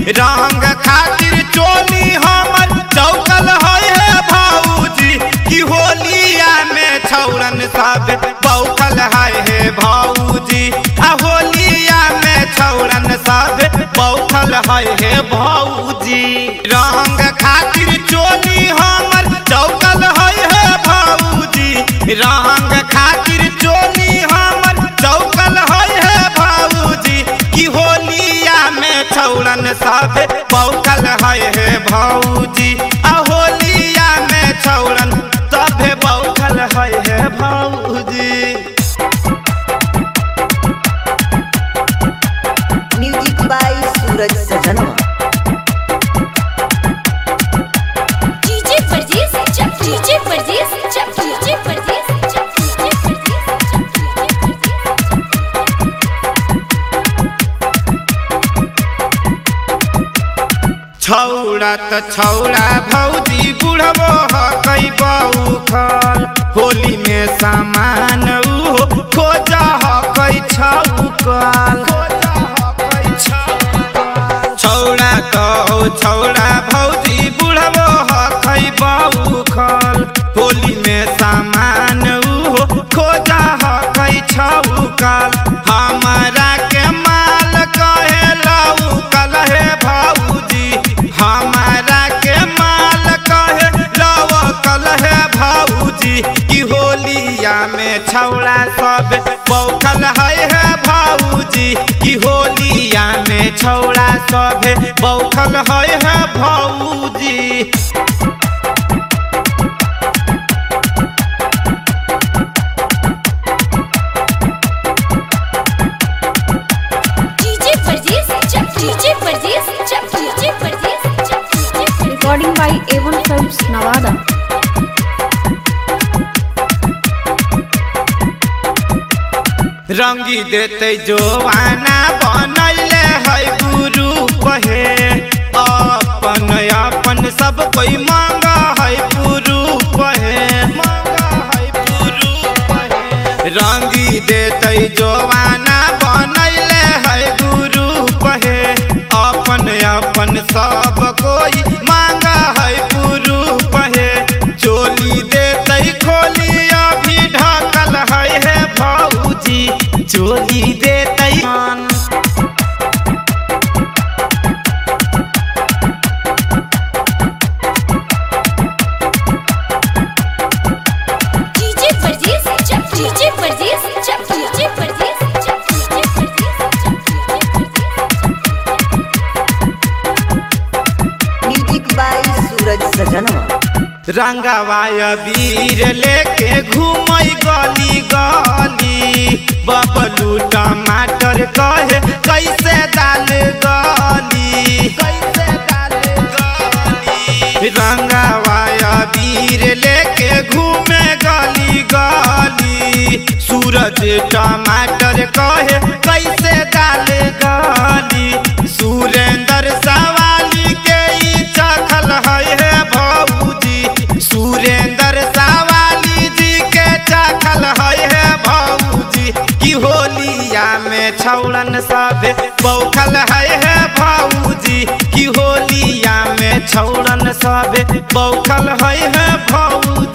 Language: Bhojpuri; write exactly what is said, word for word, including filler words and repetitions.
रंग खातिर चोली हमर चौकल है भौजी की होलिया में छौरन सब बौखल है भौजी आ होलिया में छौरन सब बौखल है भौजी रंग खातिर चोली हमर चौकल है भौजी रंग खातिर चोली हमर चौकल है भौजी की होलिया में छौरन सब बौखल है भौजी आ होलिया में छौरन सब बौखल है भौजी। म्यूजिक बाय सूरज सजनवा। डीजे परदेस चक डीजे परदेस चक डीजे परदेस चक डीजे छौड़ा त छौड़ा भौजी बुढ़बो हकई बौखल होली में सामान उहो खोजा हकई छौकल छौड़ा तो छौड़ा भौजी बुढ़बो हकई बौखल होली में सामान उहो खोजा हकई छौकल हमारा के माल कहे लौकल है भौजी हमारा के माल कहे लौकल है भौजी की होलिया में छौड़ा सब बौखल है भौजी की होलिया में छौड़ा सब बौखल है भौजी। डीजे परदेस चक डीजे परदेस चक डीजे परदेस चक DJ Recording by A one Films, Nevada. रंगी देते जोवाना बनैले है गुरु कहे अपन अपन सब कोई मांगा है गुरु कहे रंगी देते जोवाना बनैले है गुरु कहे अपन अपन सब कोई मांगा है गुरु कहे चोली देते खोली अभी ढकल है भौजी चोली देते मन डीजे परदेस चक डीजे परदेस चक डीजे परदेस चक डीजे म्यूजिक बाय सूरज सजनवा। रंगवाय वीर लेके घूमई गली गली बबलू टमाटर कहे कैसे डाल गली कैसे डाल गली रंगवाय वीर लेके घूमे गली गली सूरज टमाटर कहे कैसे डाल गली सुरेंद्र सवाली के ई चखल है भौजी सुरेंद्र सवाली जी के चखल है भौजी की होलिया में छौड़न सब बौखल है भौजी की होलिया में छौड़न सब बौखल है भौजी।